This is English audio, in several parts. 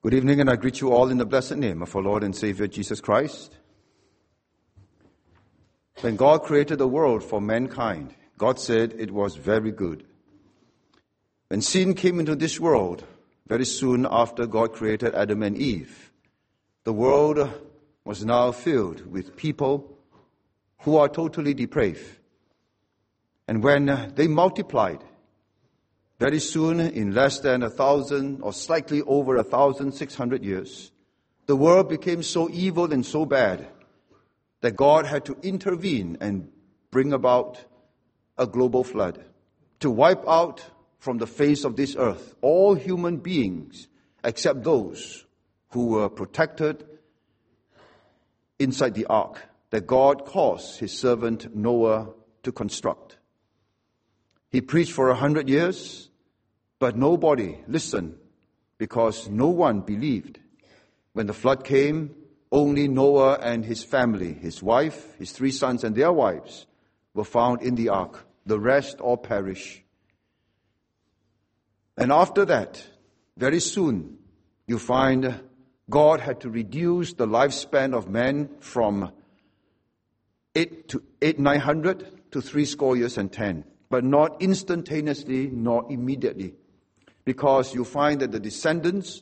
Good evening, and I greet you all in the blessed name of our Lord and Savior Jesus Christ. When God created the world for mankind, God said it was very good. When sin came into this world, very soon after God created Adam and Eve, the world was now filled with people who are totally depraved. And when they multiplied, very soon, in less than 1,000 or slightly over 1,600 years, the world became so evil and so bad that God had to intervene and bring about a global flood to wipe out from the face of this earth all human beings except those who were protected inside the ark that God caused his servant Noah to construct. He preached for 100 years, but nobody listened because no one believed. When the flood came, only Noah and his family, his wife, his 3 sons and their wives, were found in the ark. The rest all perished. And after that, very soon, you find God had to reduce the lifespan of man from 900 to 70 years and 10. But not instantaneously, nor immediately. Because you find that the descendants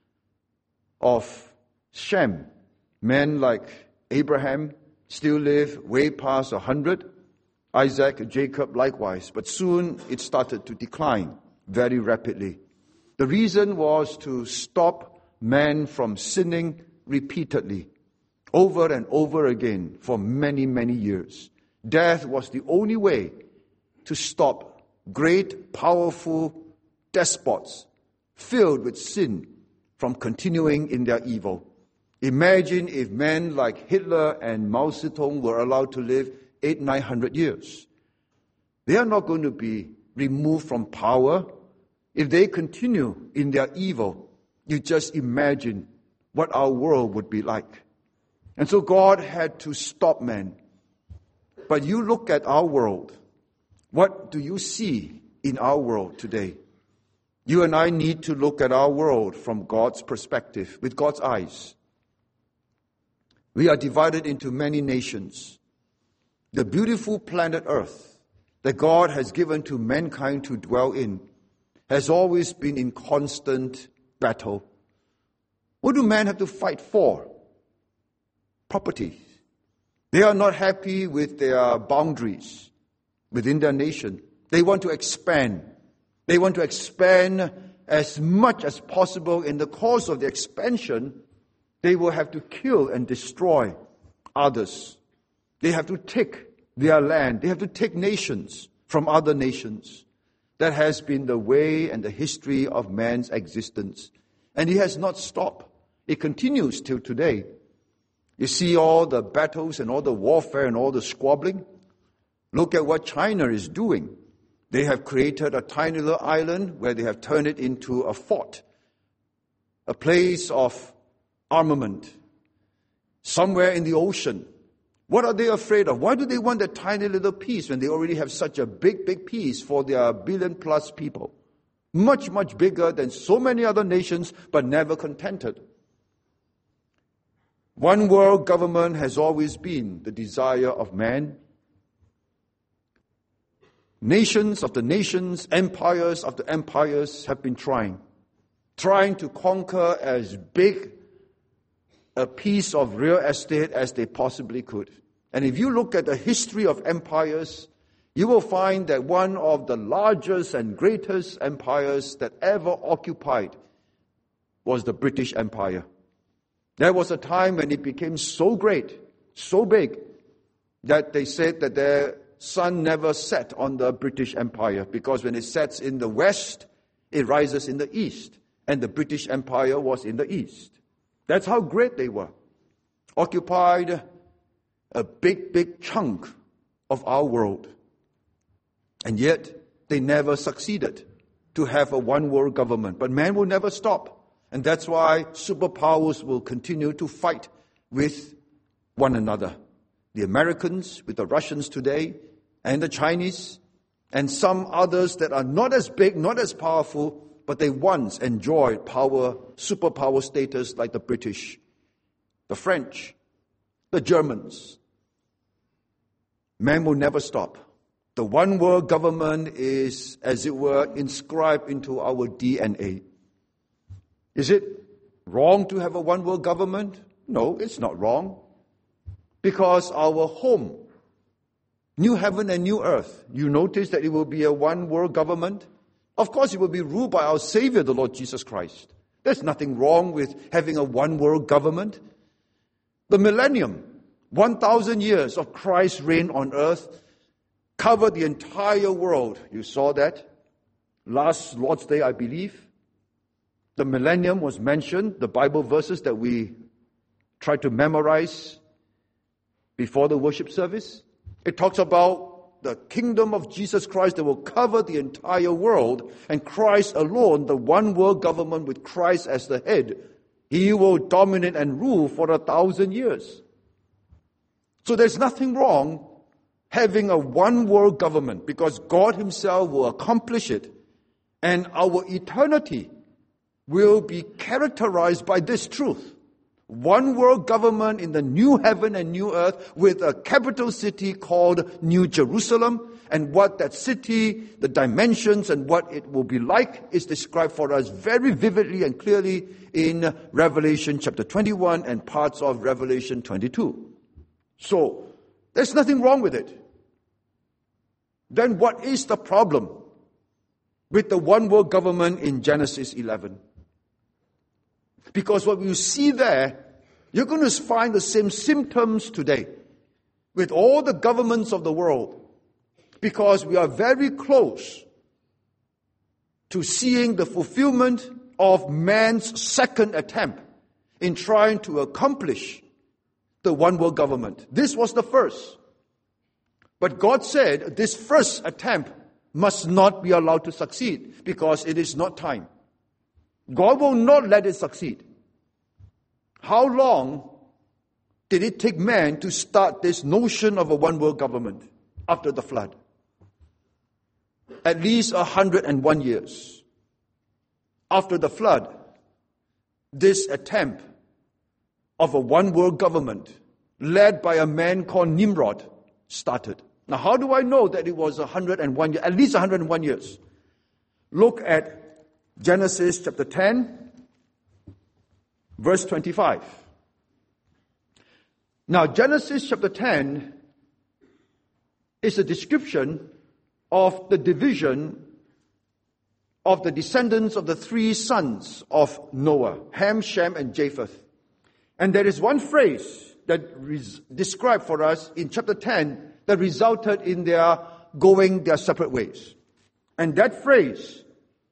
of Shem, men like Abraham, still live way past 100. Isaac, Jacob likewise. But soon it started to decline very rapidly. The reason was to stop man from sinning repeatedly, over and over again for many, many years. Death was the only way to stop great, powerful despots filled with sin from continuing in their evil. Imagine if men like Hitler and Mao Zedong were allowed to live 800-900 years. They are not going to be removed from power. If they continue in their evil, you just imagine what our world would be like. And so God had to stop man. But you look at our world. What do you see in our world today? You and I need to look at our world from God's perspective, with God's eyes. We are divided into many nations. The beautiful planet Earth that God has given to mankind to dwell in has always been in constant battle. What do men have to fight for? Property. They are not happy with their boundaries within their nation. They want to expand. They want to expand as much as possible. In the course of the expansion, they will have to kill and destroy others. They have to take their land. They have to take nations from other nations. That has been the way and the history of man's existence. And it has not stopped. It continues till today. You see all the battles and all the warfare and all the squabbling. Look at what China is doing. They have created a tiny little island where they have turned it into a fort, a place of armament, somewhere in the ocean. What are they afraid of? Why do they want that tiny little piece when they already have such a big, big piece for their 1 billion plus people? Much, much bigger than so many other nations, but never contented. One world government has always been the desire of man. Nations of the nations, empires of the empires have been trying to conquer as big a piece of real estate as they possibly could. And if you look at the history of empires, you will find that one of the largest and greatest empires that ever occupied was the British Empire. There was a time when it became so great, so big, that they said that their sun never set on the British Empire, because when it sets in the west, it rises in the east. And the British Empire was in the east. That's how great they were. Occupied a big, big chunk of our world. And yet, they never succeeded to have a one world government. But man will never stop. And that's why superpowers will continue to fight with one another. The Americans with the Russians today, and the Chinese, and some others that are not as big, not as powerful, but they once enjoyed power, superpower status like the British, the French, the Germans. Man will never stop. The one world government is, as it were, inscribed into our DNA. Is it wrong to have a one world government? No, it's not wrong. Because our home, new heaven and new earth, you notice that it will be a one world government? Of course, it will be ruled by our Savior, the Lord Jesus Christ. There's nothing wrong with having a one world government. The millennium, 1,000 years of Christ's reign on earth, covered the entire world. You saw that last Lord's Day, I believe. The millennium was mentioned, the Bible verses that we try to memorize before the worship service. It talks about the kingdom of Jesus Christ that will cover the entire world, and Christ alone, the one world government with Christ as the head, he will dominate and rule for 1,000 years. So there's nothing wrong having a one world government, because God himself will accomplish it, and our eternity will be characterized by this truth. One world government in the new heaven and new earth, with a capital city called New Jerusalem, and what that city, the dimensions and what it will be like is described for us very vividly and clearly in Revelation chapter 21 and parts of Revelation 22. So, there's nothing wrong with it. Then what is the problem with the one world government in Genesis 11? Because what you see there, you're going to find the same symptoms today with all the governments of the world. Because we are very close to seeing the fulfillment of man's second attempt in trying to accomplish the one world government. This was the first. But God said this first attempt must not be allowed to succeed because it is not time. God will not let it succeed. How long did it take man to start this notion of a one world government after the flood? At least 101 years. After the flood, this attempt of a one world government led by a man called Nimrod started. Now, how do I know that it was 101 years, at least 101 years? Look at Genesis chapter 10, verse 25. Now, Genesis chapter 10 is a description of the division of the descendants of the three sons of Noah, Ham, Shem, and Japheth. And there is one phrase that is described for us in chapter 10 that resulted in their going their separate ways. And that phrase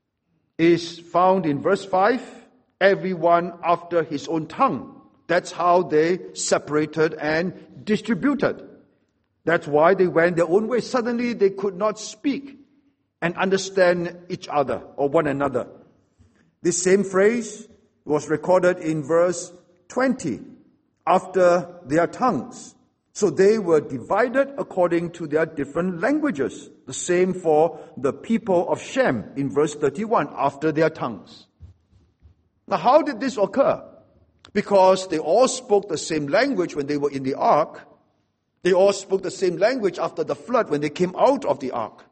is found in verse 5, everyone after his own tongue. That's how they separated and distributed. That's why they went their own way. Suddenly they could not speak and understand each other or one another. This same phrase was recorded in verse 20, after their tongues. So they were divided according to their different languages. The same for the people of Shem in verse 31, after their tongues. Now, how did this occur? Because they all spoke the same language when they were in the ark. They all spoke the same language after the flood when they came out of the ark.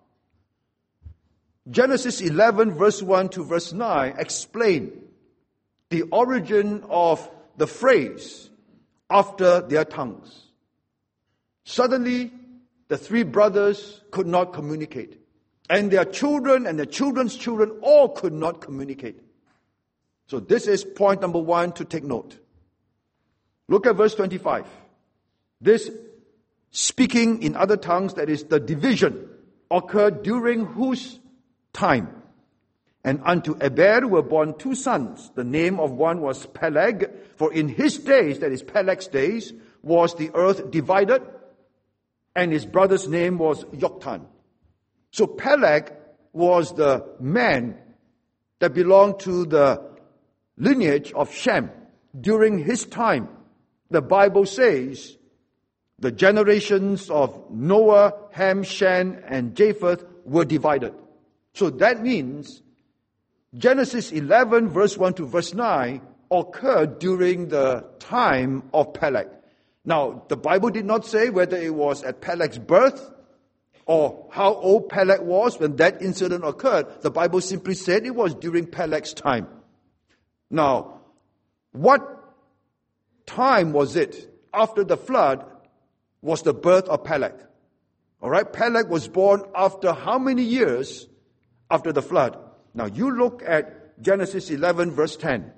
Genesis 11 verse 1 to verse 9 explain the origin of the phrase, after their tongues. Suddenly, the three brothers could not communicate. And their children and their children's children all could not communicate. So this is point number one to take note. Look at verse 25. This speaking in other tongues, that is the division, occurred during whose time? And unto Eber were born two sons. The name of one was Peleg, for in his days, that is Peleg's days, was the earth divided, and his brother's name was Joktan. So Peleg was the man that belonged to the lineage of Shem. During his time, the Bible says, the generations of Noah, Ham, Shem, and Japheth were divided. So that means Genesis 11, verse 1 to verse 9, occurred during the time of Peleg. Now, the Bible did not say whether it was at Peleg's birth or how old Peleg was when that incident occurred. The Bible simply said it was during Peleg's time. Now, what time was it after the flood was the birth of Peleg? All right, Peleg was born after how many years after the flood? Now, you look at Genesis 11, verse 10.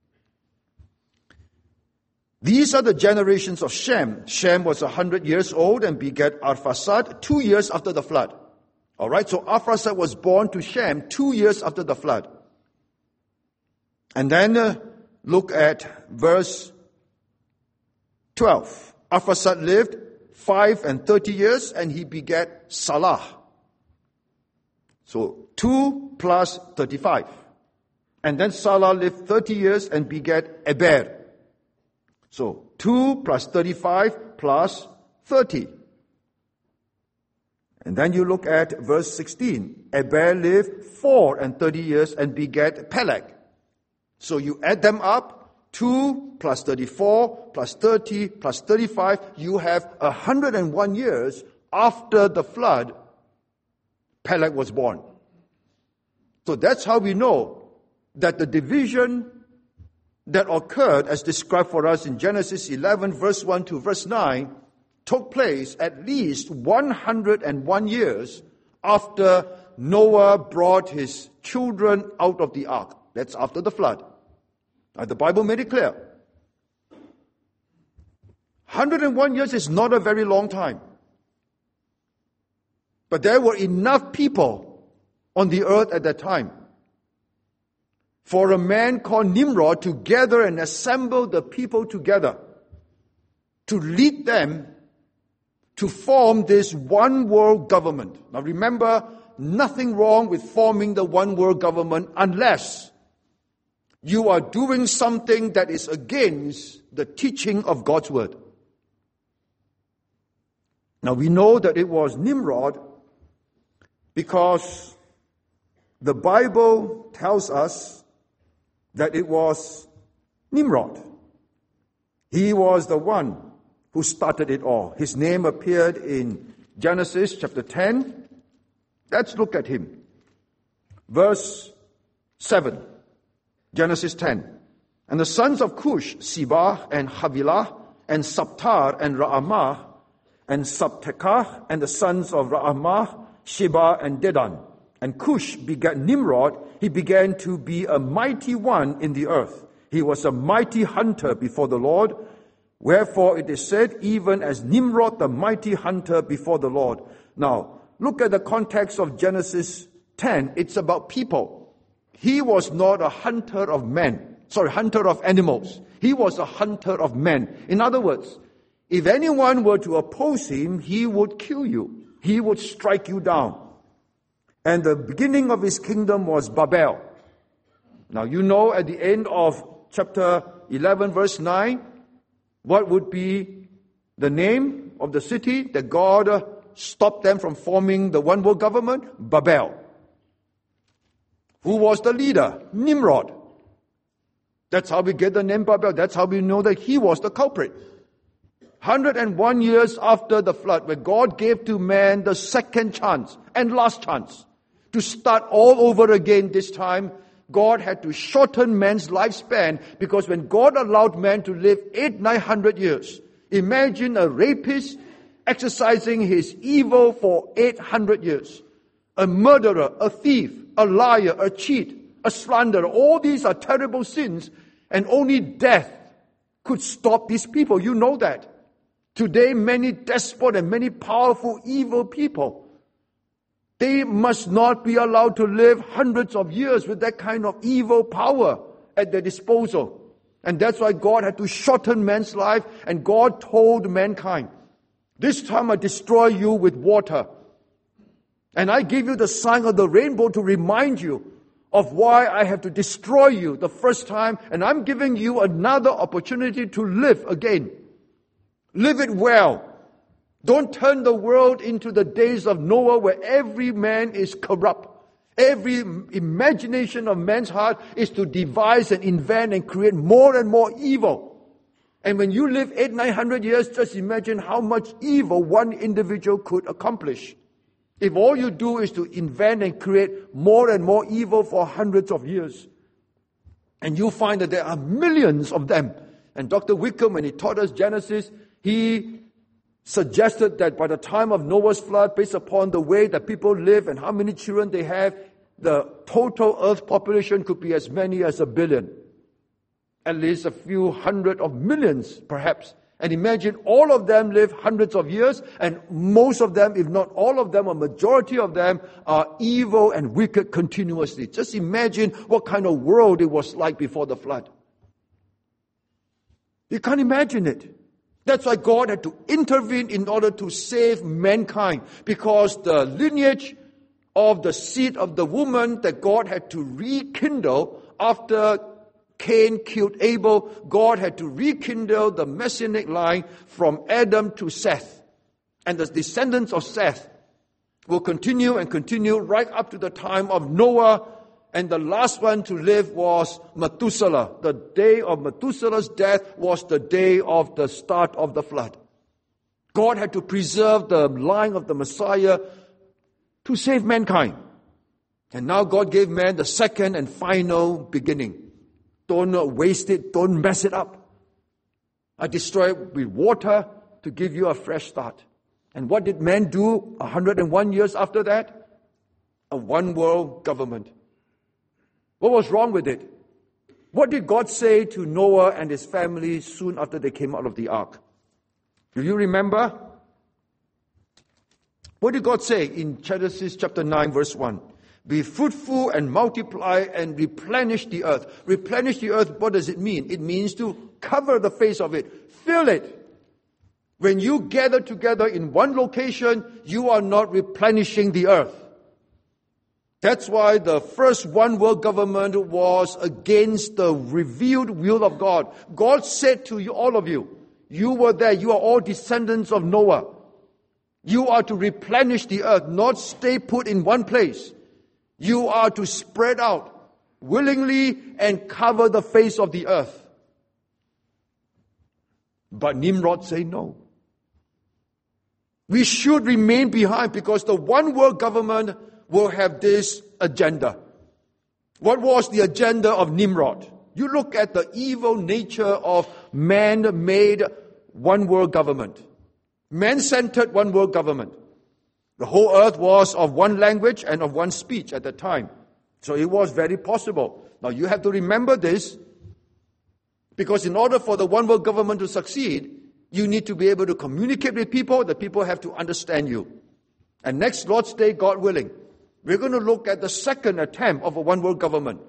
These are the generations of Shem. Shem was 100 years old and begat Arphaxad 2 years after the flood. All right, so Arphaxad was born to Shem 2 years after the flood. And then look at verse 12. Arphaxad lived 35 years and he begat Salah. So 2 plus 35. And then Salah lived 30 years and begat Eber. So 2 plus 35 plus 30. And then you look at verse 16. Eber lived 34 years and begat Peleg. So you add them up, 2 plus 34 plus 30 plus 35, you have 101 years after the flood, Peleg was born. So that's how we know that the division that occurred as described for us in Genesis 11 verse 1 to verse 9 took place at least 101 years after Noah brought his children out of the ark. That's after the flood. Now, the Bible made it clear. 101 years is not a very long time. But there were enough people on the earth at that time for a man called Nimrod to gather and assemble the people together to lead them to form this one world government. Now remember, nothing wrong with forming the one world government unless you are doing something that is against the teaching of God's word. Now we know that it was Nimrod because the Bible tells us that it was Nimrod. He was the one who started it all. His name appeared in Genesis chapter 10. Let's look at him. Verse 7. Genesis 10. And the sons of Cush, Seba and Havilah and Sabtar and Ra'amah and Sabtekah, and the sons of Ra'amah, Sheba and Dedan. And Cush begat Nimrod. He began to be a mighty one in the earth. He was a mighty hunter before the Lord. Wherefore it is said, even as Nimrod the mighty hunter before the Lord. Now, look at the context of Genesis 10. It's about people. He was not a hunter of men. Hunter of animals. He was a hunter of men. In other words, if anyone were to oppose him, he would kill you. He would strike you down. And the beginning of his kingdom was Babel. Now you know at the end of chapter 11 verse 9, what would be the name of the city that God stopped them from forming the one world government? Babel. Who was the leader? Nimrod. That's how we get the name Babel. That's how we know that he was the culprit. 101 years after the flood, where God gave to man the second chance and last chance to start all over again this time, God had to shorten man's lifespan because when God allowed man to live 800-900 years, imagine a rapist exercising his evil for 800 years. A murderer, a thief, a liar, a cheat, a slanderer. All these are terrible sins and only death could stop these people. You know that. Today, many desperate and many powerful evil people, they must not be allowed to live hundreds of years with that kind of evil power at their disposal. And that's why God had to shorten man's life, and God told mankind, this time I destroy you with water. And I give you the sign of the rainbow to remind you of why I have to destroy you the first time, and I'm giving you another opportunity to live again. Live it well. Don't turn the world into the days of Noah where every man is corrupt. Every imagination of man's heart is to devise and invent and create more and more evil. And when you live 800-900 years, just imagine how much evil one individual could accomplish. If all you do is to invent and create more and more evil for hundreds of years. And you find that there are millions of them. And Dr. Wickham, when he taught us Genesis, he suggested that by the time of Noah's flood, based upon the way that people live and how many children they have, the total earth population could be as many as 1 billion. At least a few hundred of millions, perhaps. And imagine all of them live hundreds of years, and most of them, if not all of them, a majority of them, are evil and wicked continuously. Just imagine what kind of world it was like before the flood. You can't imagine it. That's why God had to intervene in order to save mankind, because the lineage of the seed of the woman that God had to rekindle after Cain killed Abel, God had to rekindle the messianic line from Adam to Seth. And the descendants of Seth will continue and continue right up to the time of Noah. And the last one to live was Methuselah. The day of Methuselah's death was the day of the start of the flood. God had to preserve the line of the Messiah to save mankind. And now God gave man the second and final beginning. Don't waste it. Don't mess it up. I destroy it with water to give you a fresh start. And what did man do 101 years after that? A one world government. What was wrong with it? What did God say to Noah and his family soon after they came out of the ark? Do you remember? What did God say in Genesis chapter 9 verse 1? Be fruitful and multiply and replenish the earth. Replenish the earth, what does it mean? It means to cover the face of it. Fill it. When you gather together in one location, you are not replenishing the earth. That's why the first one world government was against the revealed will of God. God said to you, all of you, you were there, you are all descendants of Noah. You are to replenish the earth, not stay put in one place. You are to spread out willingly and cover the face of the earth. But Nimrod said no. We should remain behind because the one world government will have this agenda. What was the agenda of Nimrod? You look at the evil nature of man-made one world government. Man-centered one world government. The whole earth was of one language and of one speech at the time. So it was very possible. Now you have to remember this, because in order for the one world government to succeed, you need to be able to communicate with people. The people have to understand you. And next Lord's Day, God willing, we're going to look at the second attempt of a one world government.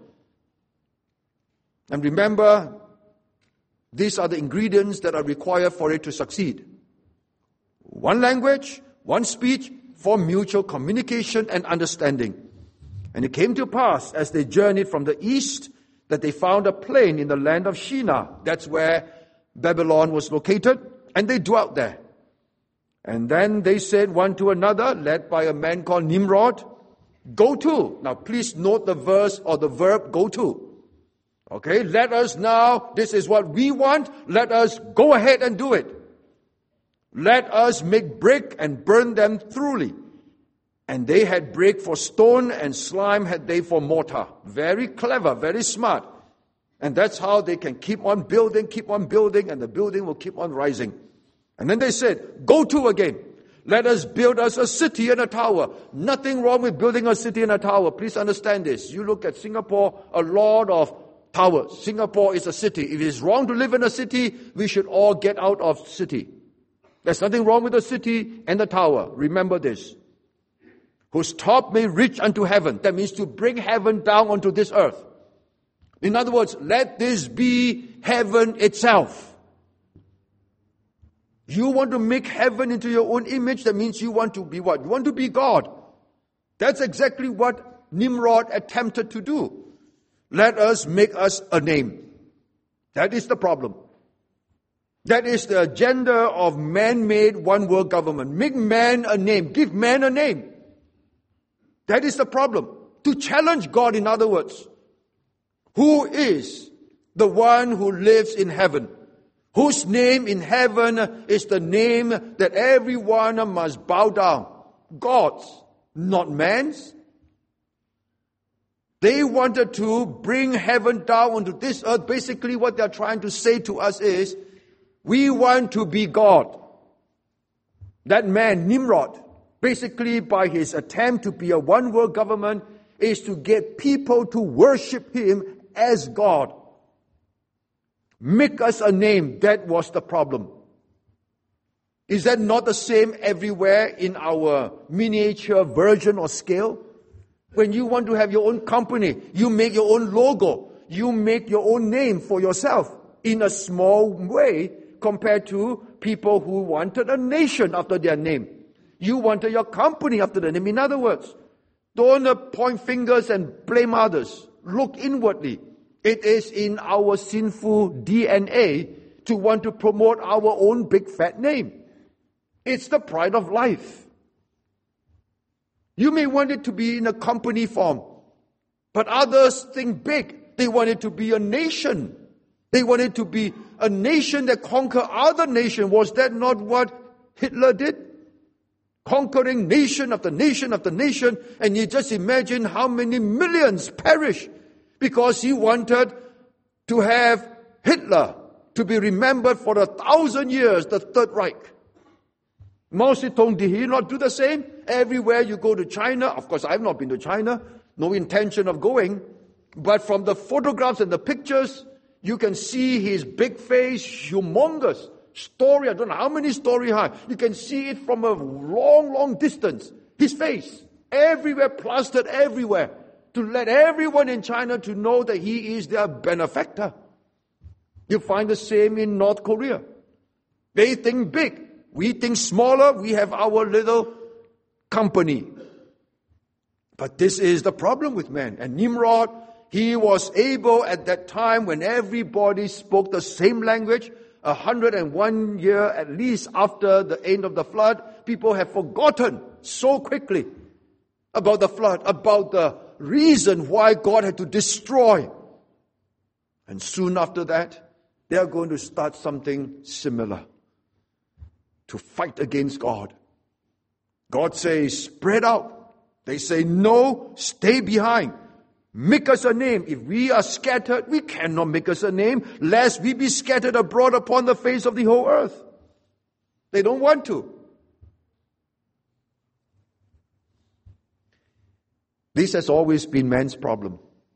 And remember, these are the ingredients that are required for it to succeed. One language, one speech, for mutual communication and understanding. And it came to pass, as they journeyed from the east, that they found a plain in the land of Shinar. That's where Babylon was located, and they dwelt there. And then they said one to another, led by a man called Nimrod, go to. Now please note the verse or the verb go to. Okay, let us now, this is what we want, let us go ahead and do it. Let us make brick and burn them thoroughly. And they had brick for stone and slime had they for mortar. Very clever, very smart. And that's how they can keep on building, and the building will keep on rising. And then they said, go to again. Let us build us a city and a tower. Nothing wrong with building a city and a tower. Please understand this. You look at Singapore, a lot of towers. Singapore is a city. If it is wrong to live in a city, we should all get out of city. There's nothing wrong with the city and the tower. Remember this. Whose top may reach unto heaven. That means to bring heaven down onto this earth. In other words, let this be heaven itself. You want to make heaven into your own image, that means you want to be what? You want to be God. That's exactly what Nimrod attempted to do. Let us make us a name. That is the problem. That is the agenda of man-made one world government. Make man a name. Give man a name. That is the problem. to challenge God, in other words. Who is the one who lives in heaven? Whose name in heaven is the name that everyone must bow down? God's, not man's. They wanted to bring heaven down onto this earth. Basically, what they're trying to say to us is, we want to be God. That man, Nimrod, basically by his attempt to be a one-world government, is to get people to worship him as God. Make us a name. That was the problem. Is that not the same everywhere in our miniature version or scale? When you want to have your own company, you make your own logo. You make your own name for yourself in a small way compared to people who wanted a nation after their name. You wanted your company after the name. In other words, don't point fingers and blame others. Look inwardly. It is in our sinful DNA to want to promote our own big fat name. It's the pride of life. You may want it to be in a company form, but others think big. They want it to be a nation. They want it to be a nation that conquer other nations. Was that not what Hitler did? Conquering nation after nation after nation, and you just imagine how many millions perished because he wanted to have Hitler to be remembered for 1,000 years, the Third Reich. Mao Zedong, did he not do the same? Everywhere you go to China, of course I've not been to China, no intention of going, but from the photographs and the pictures, you can see his big face, humongous story, I don't know how many story high. You can see it from a long, long distance. His face, everywhere, plastered everywhere, to let everyone in China to know that he is their benefactor. You find the same in North Korea. They think big. We think smaller. We have our little company. But this is the problem with man. And Nimrod, he was able at that time when everybody spoke the same language, 101 year at least after the end of the flood, people have forgotten so quickly about the flood, about the reason why God had to destroy. And soon after that, they are going to start something similar, to fight against God. God says, spread out. They say, no, stay behind. Make us a name. If we are scattered, we cannot make us a name, lest we be scattered abroad upon the face of the whole earth. They don't want to. This has always been man's problem.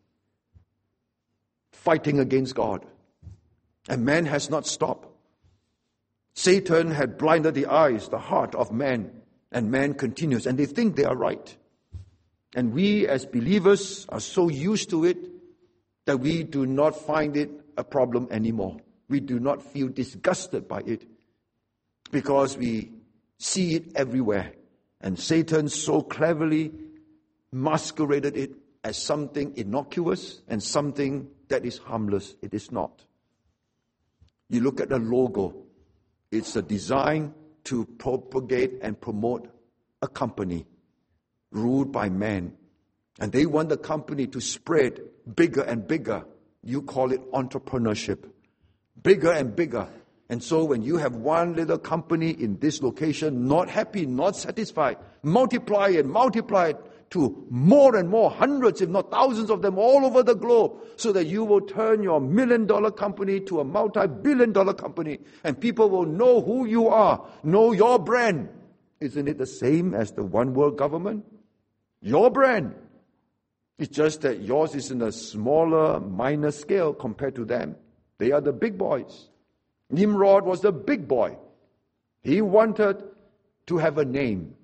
Fighting against God. And man has not stopped. Satan had blinded the eyes, the heart of man, and man continues, and they think they are right. And we as believers are so used to it that we do not find it a problem anymore. We do not feel disgusted by it because we see it everywhere. And Satan so cleverly masqueraded it as something innocuous and something that is harmless. It is not. You look at the logo. It's a design to propagate and promote a company ruled by man. And they want the company to spread bigger and bigger. You call it entrepreneurship. Bigger and bigger. And so when you have one little company in this location, not happy, not satisfied, multiply it to more and more, hundreds if not thousands of them all over the globe, so that you will turn your $1 million company to a multi-billion-dollar company, and people will know who you are, know your brand. Isn't it the same as the one world government? Your brand. It's just that yours is in a smaller, minor scale compared to them. They are the big boys. Nimrod was the big boy. He wanted to have a name.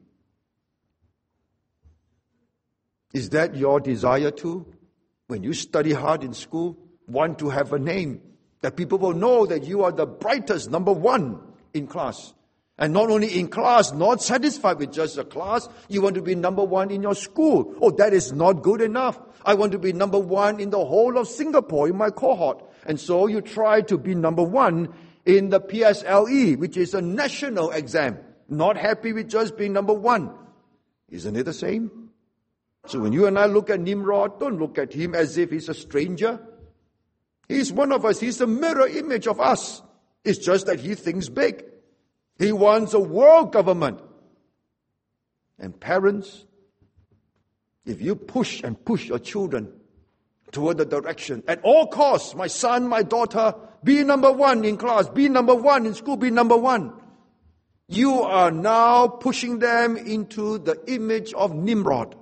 Is that your desire too? When you study hard in school, want to have a name, that people will know that you are the brightest, number one in class. And not only in class, not satisfied with just a class, you want to be number one in your school. Oh, that is not good enough. I want to be number one in the whole of Singapore, in my cohort. And so you try to be number one in the PSLE, which is a national exam. Not happy with just being number one. Isn't it the same? So when you and I look at Nimrod, don't look at him as if he's a stranger. He's one of us. He's a mirror image of us. It's just that he thinks big. He wants a world government. And parents, if you push your children toward the direction, at all costs, my son, my daughter, be number one in class, be number one in school, be number one. You are now pushing them into the image of Nimrod.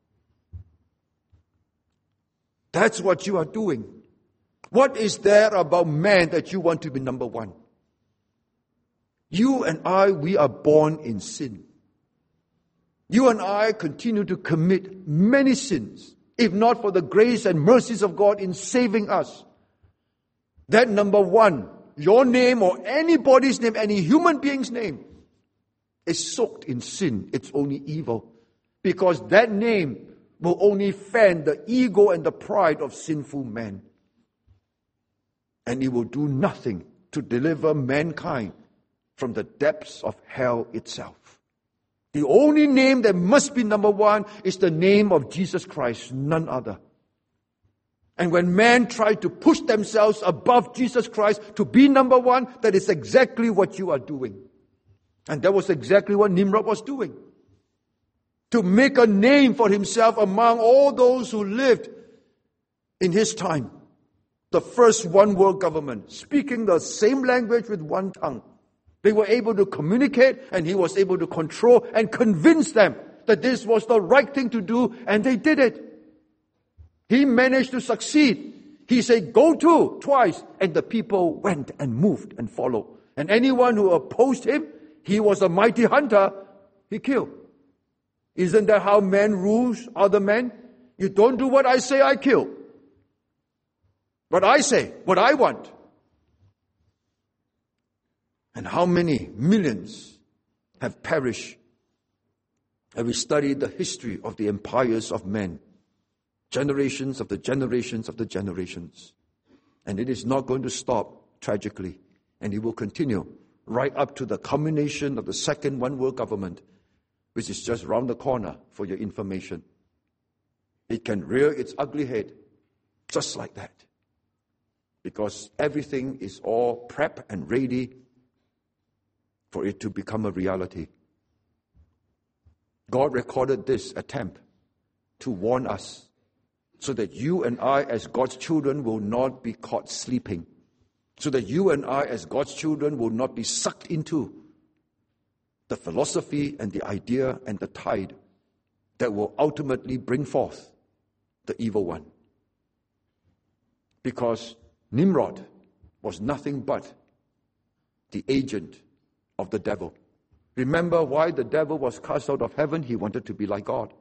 That's what you are doing. What is there about man that you want to be number one? You and I, we are born in sin. You and I continue to commit many sins, if not for the grace and mercies of God in saving us. That number one, your name or anybody's name, any human being's name, is soaked in sin. It's only evil. Because that name will only fan the ego and the pride of sinful men. And it will do nothing to deliver mankind from the depths of hell itself. The only name that must be number one is the name of Jesus Christ, none other. And when men try to push themselves above Jesus Christ to be number one, that is exactly what you are doing. And that was exactly what Nimrod was doing. To make a name for himself among all those who lived in his time. The first one world government, speaking the same language with one tongue. They were able to communicate, and he was able to control and convince them that this was the right thing to do, and they did it. He managed to succeed. He said, go to, twice, and the people went and moved and followed. And anyone who opposed him, he was a mighty hunter, he killed. Isn't that how man rules other men? You don't do what I say, I kill. What I say, what I want. And how many millions have perished? And we study the history of the empires of men. Generations of the generations of the generations. And it is not going to stop tragically. And it will continue right up to the culmination of the second one world government, which is just round the corner for your information. It can rear its ugly head just like that. Because everything is all prep and ready for it to become a reality. God recorded this attempt to warn us so that you and I as God's children will not be caught sleeping. So that you and I as God's children will not be sucked into the philosophy and the idea and the tide that will ultimately bring forth the evil one. Because Nimrod was nothing but the agent of the devil. Remember why the devil was cast out of heaven? He wanted to be like God.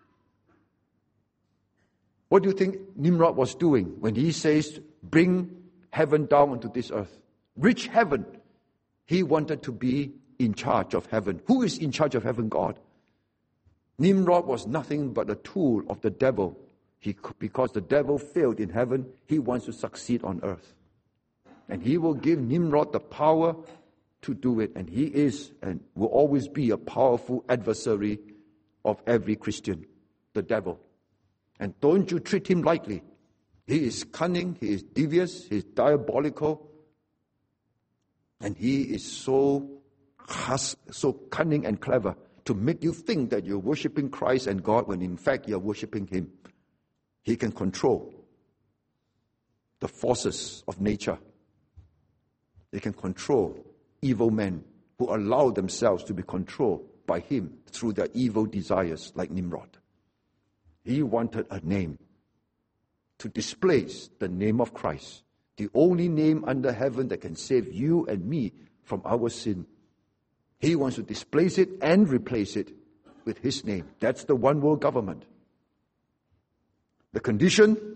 What do you think Nimrod was doing when he says, bring heaven down onto this earth? Reach heaven. He wanted to be in charge of heaven. Who is in charge of heaven? God. Nimrod was nothing but a tool of the devil. Because the devil failed in heaven, he wants to succeed on earth. And he will give Nimrod the power to do it. And he is and will always be a powerful adversary of every Christian, the devil. And don't you treat him lightly. He is cunning, he is devious, he is diabolical. And he is so cunning and clever to make you think that you're worshiping Christ and God when in fact you're worshiping him. He can control the forces of nature. He can control evil men who allow themselves to be controlled by him through their evil desires, like Nimrod. He wanted a name to displace the name of Christ, the only name under heaven that can save you and me from our sin. He wants to displace it and replace it with his name. That's the one world government. The condition?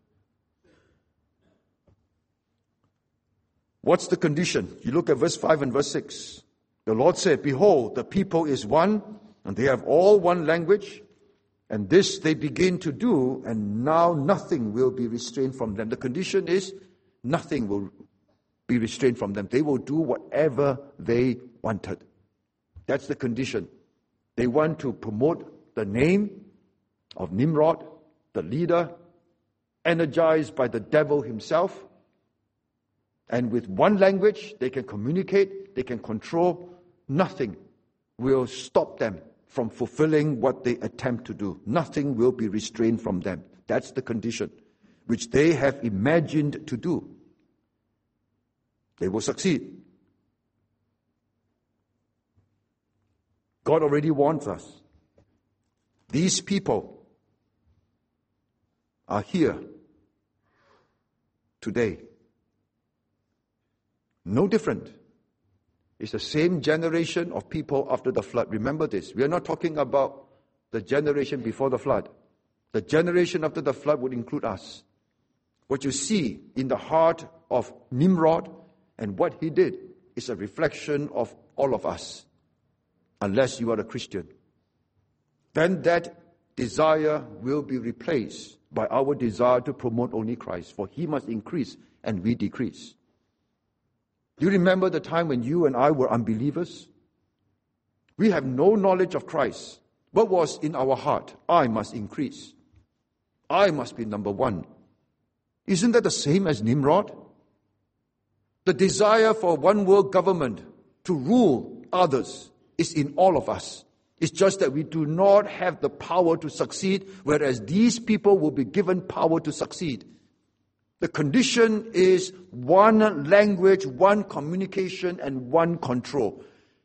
What's the condition? You look at verse 5 and verse 6. The Lord said, behold, the people is one, and they have all one language, and this they begin to do, and now nothing will be restrained from them. The condition is nothing will be restrained from them. They will do whatever they wanted. That's the condition. They want to promote the name of Nimrod, the leader, energized by the devil himself. And with one language, they can communicate, they can control. Nothing will stop them from fulfilling what they attempt to do. Nothing will be restrained from them. That's the condition which they have imagined to do. They will succeed. God already warns us. These people are here today. No different. It's the same generation of people after the flood. Remember this. We are not talking about the generation before the flood. The generation after the flood would include us. What you see in the heart of Nimrod and what he did is a reflection of all of us. Unless you are a Christian. Then that desire will be replaced by our desire to promote only Christ. For he must increase and we decrease. Do you remember the time when you and I were unbelievers? We have no knowledge of Christ. What was in our heart? I must increase. I must be number one. Isn't that the same as Nimrod? The desire for one world government to rule others is in all of us. It's just that we do not have the power to succeed, whereas these people will be given power to succeed. The condition is one language, one communication, and one control.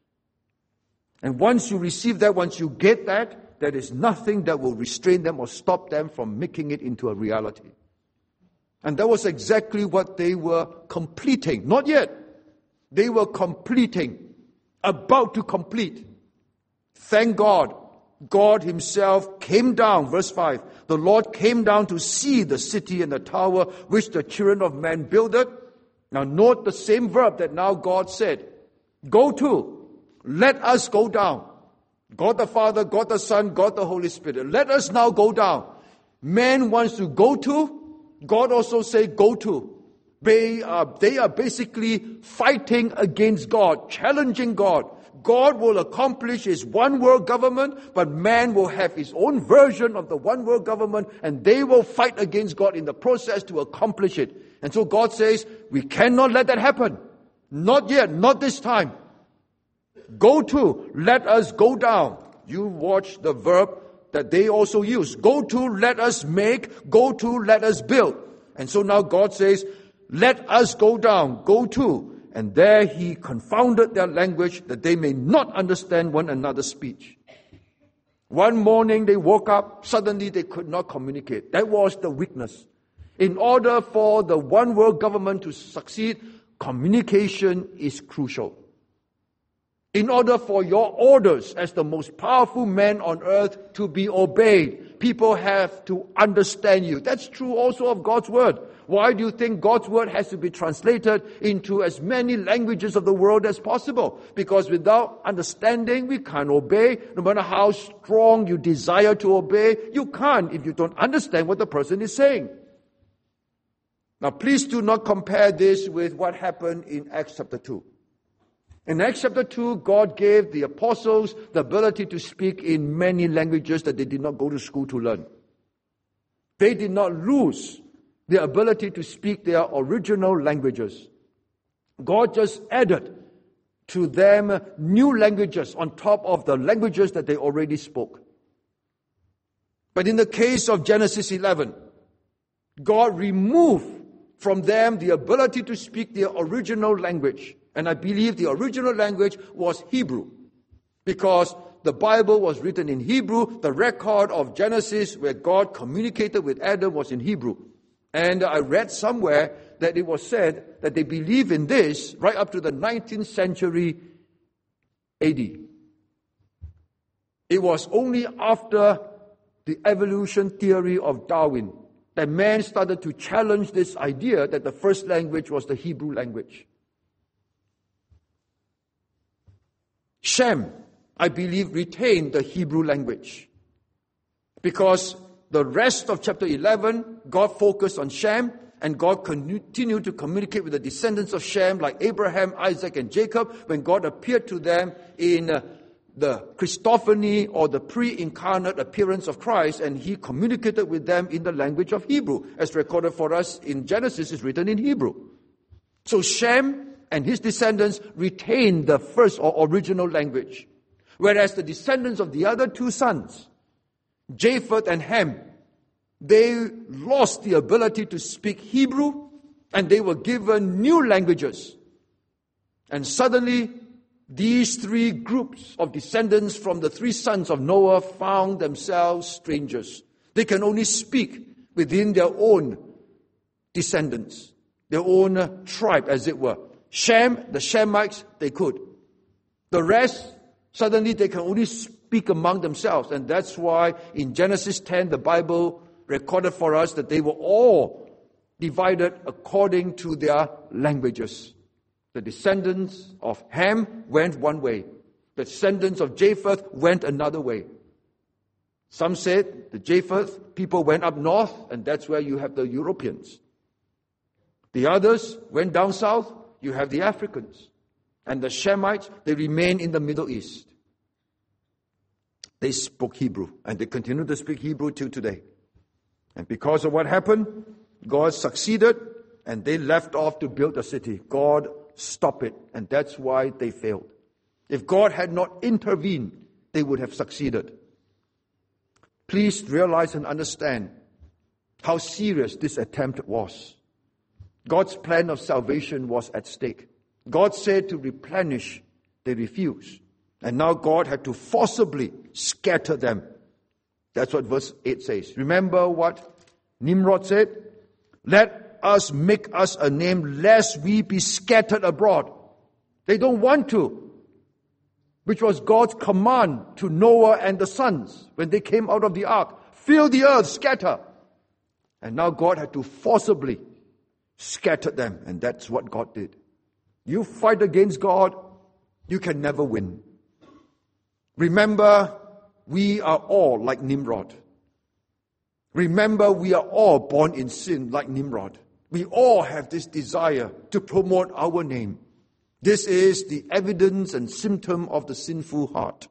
And once you receive that, once you get that, there is nothing that will restrain them or stop them from making it into a reality. And that was exactly what they were completing. Not yet. They were completing, about to complete. Thank God. God himself came down, verse 5. The Lord came down to see the city and the tower which the children of man builded. Now note the same verb that now God said. Go to. Let us go down. God the Father, God the Son, God the Holy Spirit. Let us now go down. Man wants to go to. God also say go to. They are basically fighting against God, challenging God. God will accomplish his one world government, but man will have his own version of the one world government, and they will fight against God in the process to accomplish it. And so God says, we cannot let that happen. Not yet, not this time. Go to, let us go down. You watch the verb that they also use. Go to, let us make. Go to, let us build. And so now God says, let us go down. Go to. And there he confounded their language that they may not understand one another's speech. One morning they woke up, suddenly they could not communicate. That was the weakness. In order for the one world government to succeed, communication is crucial. In order for your orders as the most powerful man on earth to be obeyed, people have to understand you. That's true also of God's word. Why do you think God's word has to be translated into as many languages of the world as possible? Because without understanding, we can't obey. No matter how strong you desire to obey, you can't if you don't understand what the person is saying. Now, please do not compare this with what happened in Acts chapter 2. In Acts chapter 2, God gave the apostles the ability to speak in many languages that they did not go to school to learn. They did not lose the ability to speak their original languages. God just added to them new languages on top of the languages that they already spoke. But in the case of Genesis 11, God removed from them the ability to speak their original language. And I believe the original language was Hebrew, because the Bible was written in Hebrew. The record of Genesis where God communicated with Adam was in Hebrew. And I read somewhere that it was said that they believe in this right up to the 19th century AD. It was only after the evolution theory of Darwin that man started to challenge this idea that the first language was the Hebrew language. Shem, I believe, retained the Hebrew language, because the rest of chapter 11, God focused on Shem, and God continued to communicate with the descendants of Shem like Abraham, Isaac, and Jacob when God appeared to them in the Christophany or the pre-incarnate appearance of Christ, and he communicated with them in the language of Hebrew. As recorded for us in Genesis, is written in Hebrew. So Shem and his descendants retained the first or original language, whereas the descendants of the other two sons, Japheth and Ham, they lost the ability to speak Hebrew, and they were given new languages. And suddenly, these three groups of descendants from the three sons of Noah found themselves strangers. They can only speak within their own descendants, their own tribe, as it were. Shem, the Shemites, they could. The rest, suddenly they can only speak among themselves. And that's why in Genesis 10, the Bible recorded for us that they were all divided according to their languages. The descendants of Ham went one way. The descendants of Japheth went another way. Some said the Japheth people went up north, and that's where you have the Europeans. The others went down south, you have the Africans. And the Shemites, they remain in the Middle East. They spoke Hebrew, and they continue to speak Hebrew till today. And because of what happened, God succeeded, and they left off to build a city. God stopped it, and that's why they failed. If God had not intervened, they would have succeeded. Please realize and understand how serious this attempt was. God's plan of salvation was at stake. God said to replenish, they refused. And now God had to forcibly scatter them. That's what verse 8 says. Remember what Nimrod said? Let us make us a name, lest we be scattered abroad. They don't want to, which was God's command to Noah and the sons when they came out of the ark. Fill the earth, scatter. And now God had to forcibly scatter them, and that's what God did. You fight against God, you can never win. Remember, we are all like Nimrod. Remember, we are all born in sin like Nimrod. We all have this desire to promote our name. This is the evidence and symptom of the sinful heart.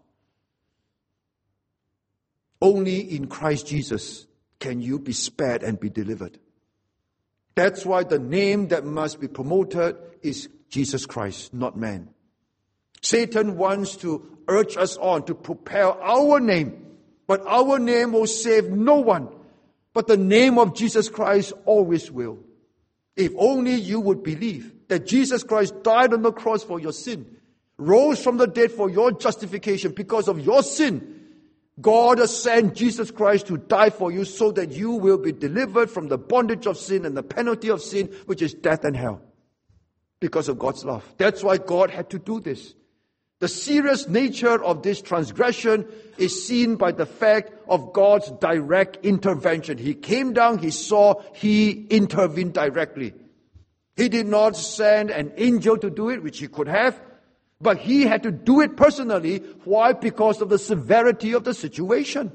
Only in Christ Jesus can you be spared and be delivered. That's why the name that must be promoted is Jesus Christ, not man. Satan wants to urge us on to propel our name, but our name will save no one. But the name of Jesus Christ always will. If only you would believe that Jesus Christ died on the cross for your sin, rose from the dead for your justification because of your sin. God has sent Jesus Christ to die for you so that you will be delivered from the bondage of sin and the penalty of sin, which is death and hell, because of God's love. That's why God had to do this. The serious nature of this transgression is seen by the fact of God's direct intervention. He came down, he saw, he intervened directly. He did not send an angel to do it, which he could have, but he had to do it personally. Why? Because of the severity of the situation.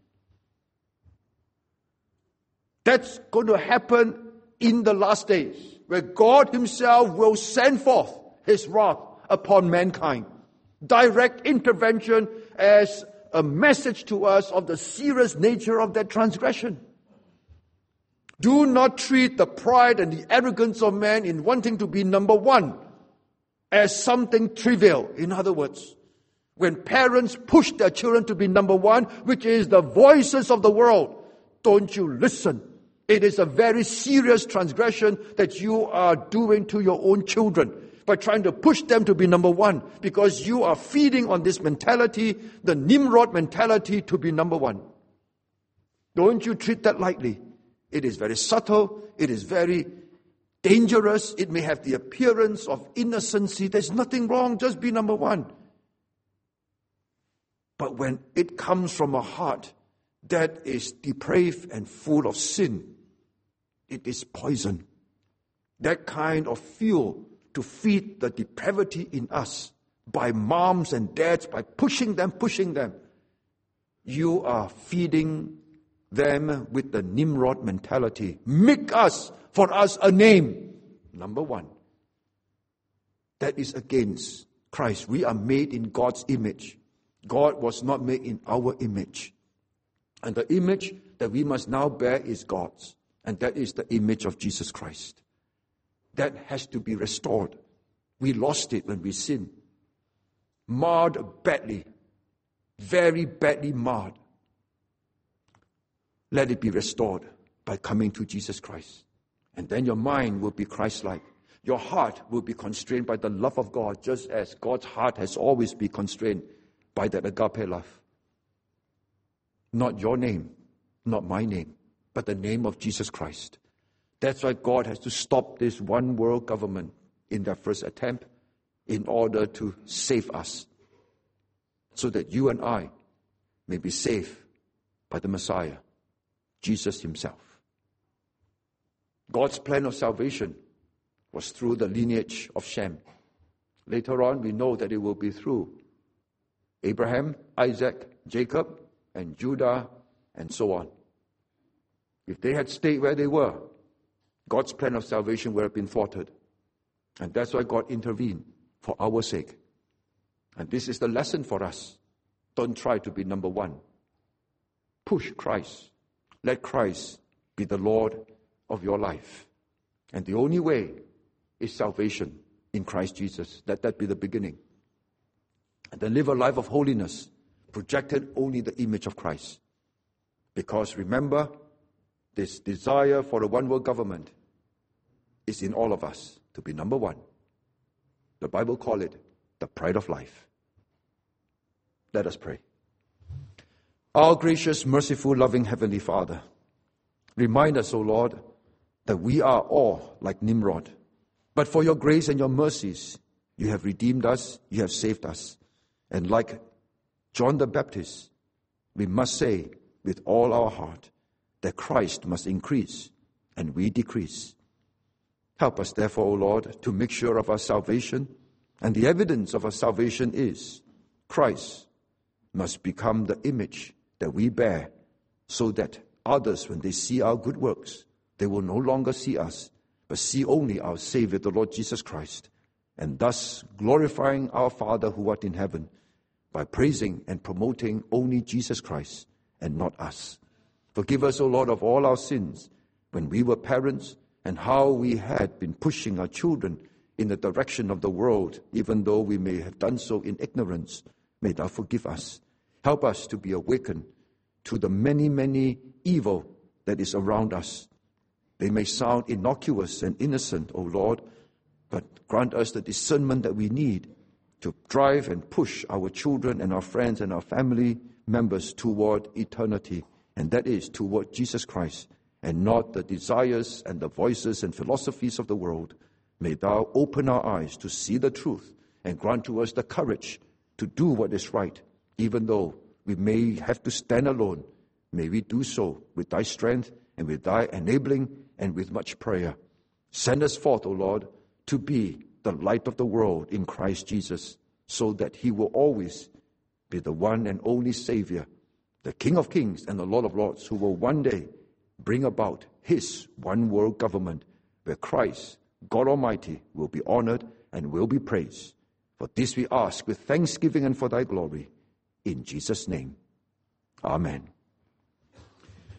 That's going to happen in the last days, where God himself will send forth his wrath upon mankind. Direct intervention as a message to us of the serious nature of that transgression. Do not treat the pride and the arrogance of man in wanting to be number one as something trivial. In other words, when parents push their children to be number one, which is the voices of the world, don't you listen. It is a very serious transgression that you are doing to your own children by trying to push them to be number one, because you are feeding on this mentality, the Nimrod mentality, to be number one. Don't you treat that lightly. It is very subtle. It is very dangerous. It may have the appearance of innocency. There's nothing wrong. Just be number one. But when it comes from a heart that is depraved and full of sin, it is poison. That kind of fuel to feed the depravity in us by moms and dads, by pushing them. You are feeding them with the Nimrod mentality. Make us, for us, a name. Number one. That is against Christ. We are made in God's image. God was not made in our image. And the image that we must now bear is God's. And that is the image of Jesus Christ. That has to be restored. We lost it when we sinned. Marred badly. Very badly marred. Let it be restored by coming to Jesus Christ. And then your mind will be Christ-like. Your heart will be constrained by the love of God, just as God's heart has always been constrained by that agape love. Not your name, not my name, but the name of Jesus Christ. That's why God has to stop this one world government in their first attempt in order to save us, so that you and I may be saved by the Messiah, Jesus himself. God's plan of salvation was through the lineage of Shem. Later on, we know that it will be through Abraham, Isaac, Jacob, and Judah, and so on. If they had stayed where they were, God's plan of salvation would have been thwarted. And that's why God intervened for our sake. And this is the lesson for us. Don't try to be number one. Push Christ. Let Christ be the Lord of your life. And the only way is salvation in Christ Jesus. Let that be the beginning. And then live a life of holiness, projected only the image of Christ. Because remember, this desire for a one world government is in all of us to be number one. The Bible calls it the pride of life. Let us pray. Our gracious, merciful, loving Heavenly Father, remind us, O Lord, that we are all like Nimrod. But for your grace and your mercies, you have redeemed us, you have saved us. And like John the Baptist, we must say with all our heart that Christ must increase and we decrease. Help us, therefore, O Lord, to make sure of our salvation. And the evidence of our salvation is Christ must become the image that we bear, so that others, when they see our good works, they will no longer see us, but see only our Savior, the Lord Jesus Christ, and thus glorifying our Father who art in heaven by praising and promoting only Jesus Christ and not us. Forgive us, O Lord, of all our sins when we were parents and how we had been pushing our children in the direction of the world, even though we may have done so in ignorance. May thou forgive us. Help us to be awakened to the many, many evil that is around us. They may sound innocuous and innocent, O Lord, but grant us the discernment that we need to drive and push our children and our friends and our family members toward eternity, and that is toward Jesus Christ, and not the desires and the voices and philosophies of the world. May thou open our eyes to see the truth and grant to us the courage to do what is right, even though we may have to stand alone. May we do so with thy strength and with thy enabling and with much prayer. Send us forth, O Lord, to be the light of the world in Christ Jesus, so that he will always be the one and only Savior, the King of Kings and the Lord of Lords, who will one day bring about his one world government, where Christ, God Almighty, will be honored and will be praised. For this we ask with thanksgiving and for thy glory. In Jesus' name, amen.